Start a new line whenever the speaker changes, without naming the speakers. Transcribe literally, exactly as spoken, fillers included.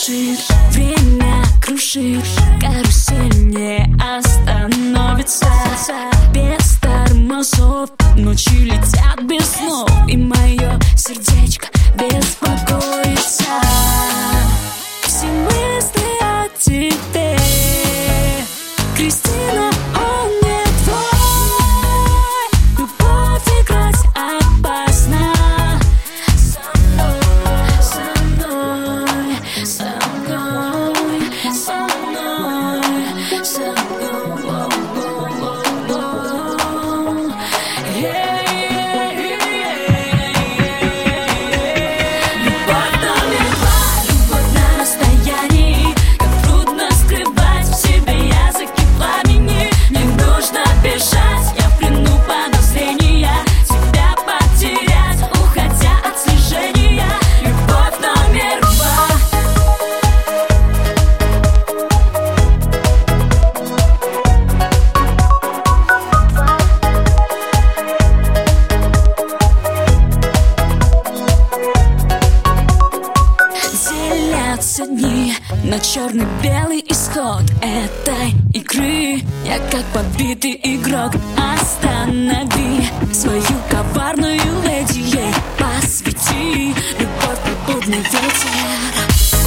крушит, время крушит, карусель не остановится. Без тормозов ночи летят без снов, и мое сердечко беспокоится. Все мысли о тебе, Кристина, он не твой. Любовь играть опасно. Со мной, со мной, со мной, со мной, со мной. Любовь номер два, любовь на расстоянии. Как трудно скрывать в себе языки пламени. Не нужно бежать, я в плену подозрения. Тебя потерять, уходя от слежения. Любовь номер два. Делятся дни на черно-белый исход этой игры. Я как побитый игрок. Останови свою коварную леди, ей посвяти любовь, попутный ветер.